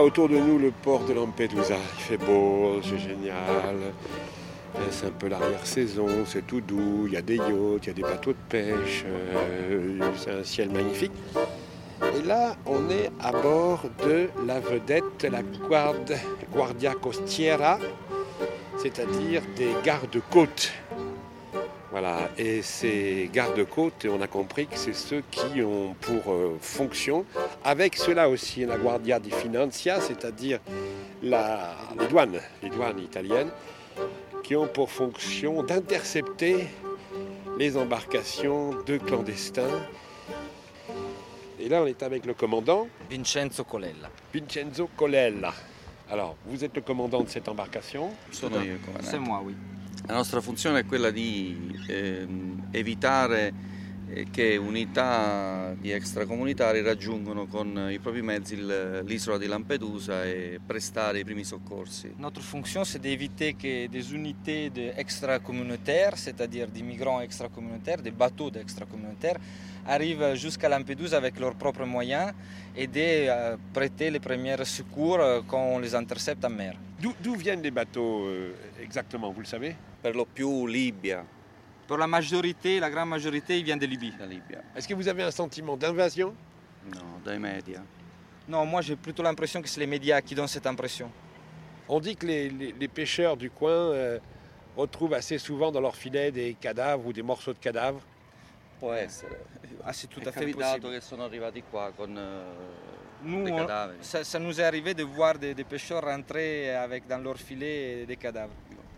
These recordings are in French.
autour de nous, le port de Lampedusa. Il fait beau, c'est génial. C'est un peu l'arrière-saison, c'est tout doux. Il y a des yachts, il y a des bateaux de pêche. C'est un ciel magnifique. Et là, on est à bord de la vedette, la Guardia Costiera, c'est-à-dire des gardes-côtes. Voilà, et ces gardes-côtes, on a compris que c'est ceux qui ont pour fonction, avec cela aussi la Guardia di Finanza, c'est-à-dire les douanes italiennes, qui ont pour fonction d'intercepter les embarcations de clandestins. Et là, on est avec le commandant Vincenzo Colella. Vincenzo Colella. Alors, vous êtes le commandant de cette embarcation? Sono io il comandante. C'est moi, oui. La nostra funzione è quella di evitare che unità di extracomunitari raggiungono con i propri mezzi l'isola di Lampedusa e prestare i primi soccorsi. Notre fonction, c'est d'éviter que des unités extra-communautaires, c'est-à-dire des migrants extra-communautaires, des bateaux extra-communautaires, arrivent jusqu'à Lampedusa avec leurs propres moyens et de prêter les premiers secours quand on les intercepte en mer. D'où viennent les bateaux exactement, vous le savez? Per lo più Libia. Pour la majorité, la grande majorité, ils viennent de Libye. Da Libia. Est-ce que vous avez un sentiment d'invasion? No, dai media. Non, moi j'ai plutôt l'impression que c'est les médias qui donnent cette impression. On dit que les pêcheurs du coin retrouvent assez souvent dans leurs filets des cadavres ou des morceaux de cadavres. Può essere. Ah, c'est tout È à fait capitato possible. che sono arrivati qua con Nous, dei cadaveri. ça nous est arrivé de voir des pêcheurs rentrer avec dans leur filet des cadavres.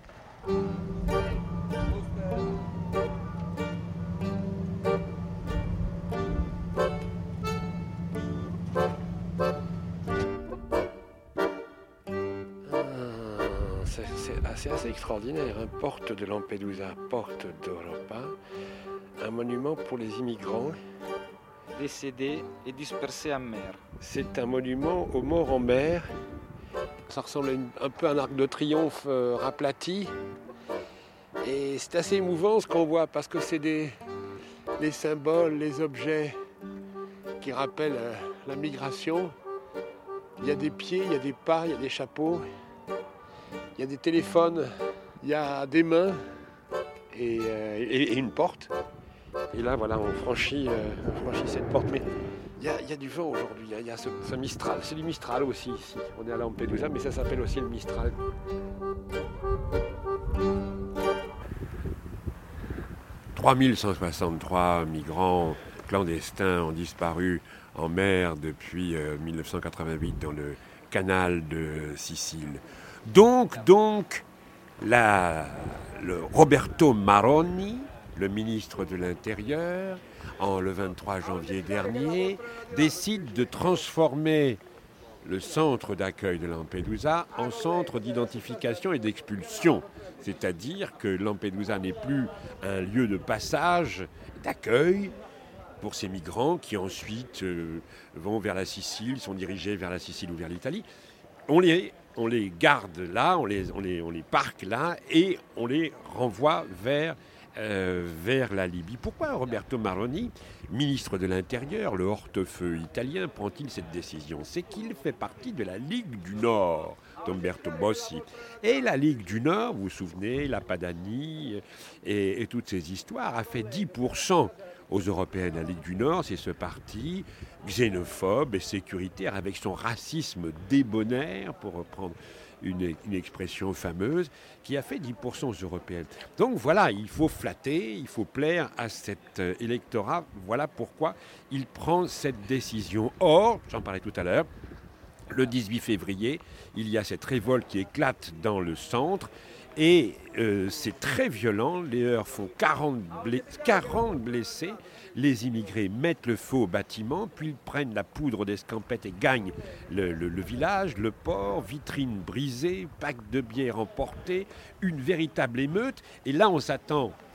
C'est assez extraordinaire, hein. Porte de Lampedusa, porte d'Europa, un monument pour les immigrants. Décédés et dispersés en mer. C'est un monument aux morts en mer. Ça ressemble un peu à un arc de triomphe raplati. Et c'est assez émouvant ce qu'on voit parce que c'est les symboles, les objets qui rappellent la migration. Il y a des pieds, il y a des pas, il y a des chapeaux, il y a des téléphones, il y a des mains et une porte. Et là, voilà, on franchit cette porte. Mais il y a du vent aujourd'hui, il y a ce Mistral. C'est du Mistral aussi ici. On est à Lampedusa, mais ça s'appelle aussi le Mistral. « 3163 migrants clandestins ont disparu en mer depuis 1988 dans le canal de Sicile. Donc, le Roberto Maroni, le ministre de l'Intérieur, le 23 janvier dernier, décide de transformer le centre d'accueil de Lampedusa en centre d'identification et d'expulsion. C'est-à-dire que Lampedusa n'est plus un lieu de passage, d'accueil pour ces migrants qui ensuite vont vers la Sicile, sont dirigés vers la Sicile ou vers l'Italie. On les garde là, on les parque là et on les renvoie vers la Libye. Pourquoi Roberto Maroni, ministre de l'Intérieur, le hortefeux italien, prend-il cette décision? C'est qu'il fait partie de la Ligue du Nord d'Umberto Bossi. Et la Ligue du Nord, vous vous souvenez, la Padanie et toutes ces histoires, a fait 10% aux Européennes. La Ligue du Nord, c'est ce parti xénophobe et sécuritaire avec son racisme débonnaire, pour reprendre une expression fameuse, qui a fait 10% aux Européennes. Donc voilà, il faut flatter, il faut plaire à cet électorat. Voilà pourquoi il prend cette décision. Or, j'en parlais tout à l'heure, le 18 février, il y a cette révolte qui éclate dans le centre et c'est très violent. Les heurts font 40 blessés. Les immigrés mettent le feu au bâtiment, puis ils prennent la poudre d'escampette et gagnent le village, le port, vitrines brisées, packs de bière emportés, une véritable émeute. Et là, on s'attend